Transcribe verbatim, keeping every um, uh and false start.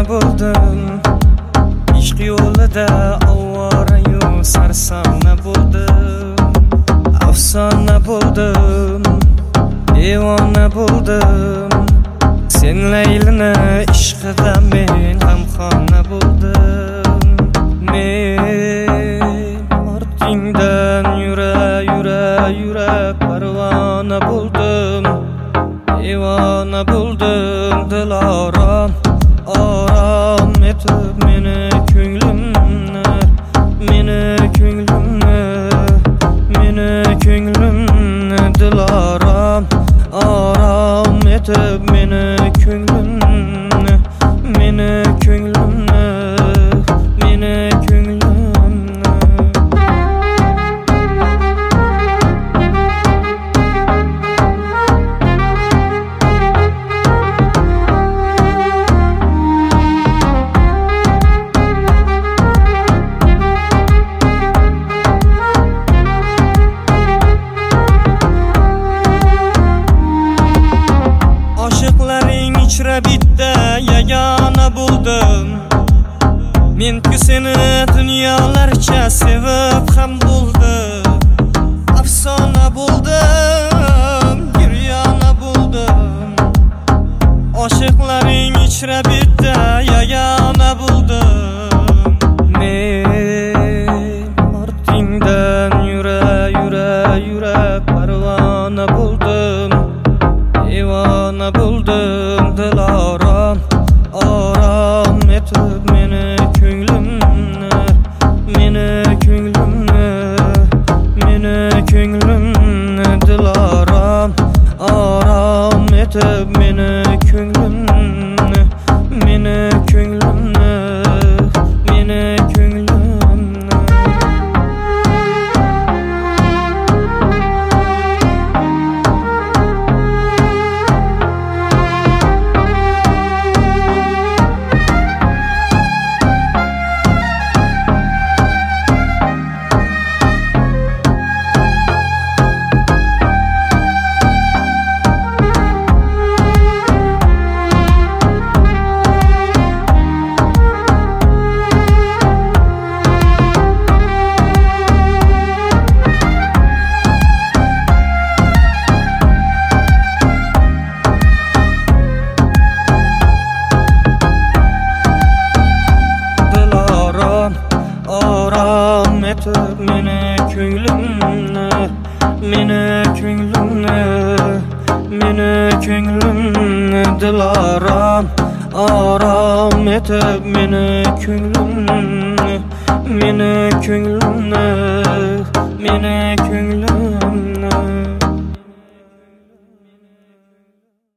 bo'ldim, ishq yo'lida ovora-yu sarsona bo'ldim, afsona bo'ldim, devona bo'ldim. Sen Laylini ishqida men g'amxona bo'ldim. Men ortingdan yura yura yura parvona bo'ldim, devona bo'ldim. Dilorom orom etib meni ko'nglimni, meni ko'nglimni, meni ko'nglimni. Dilorom orom etib meni ko'nglimni, meni ko'nglimni, meni ko'nglimni. Oshiqlaring ichra bitta yagona bo'ldim. Men-ku seni dunyolarcha sevib ham bo'ldim. Afsona bo'ldim, giryona bo'ldim. Oshiqlaring ichra bitta yagona bo'ldim. Men ortingdan yura yura yura parvona bo'ldim, devona bo'ldim. Dilorom orom etib meni ko'nglimni, meni ko'nglimni, meni ko'nglimni. Dilorom orom etib meni ko'nglimni, meni ko'nglimni, meni ko'nglimni. Orom etib meni ko'nglimni, meni ko'nglimni, meni ko'nglimni. Dilorom orom etib meni ko'nglimni, meni ko'nglimni, meni ko'nglimni.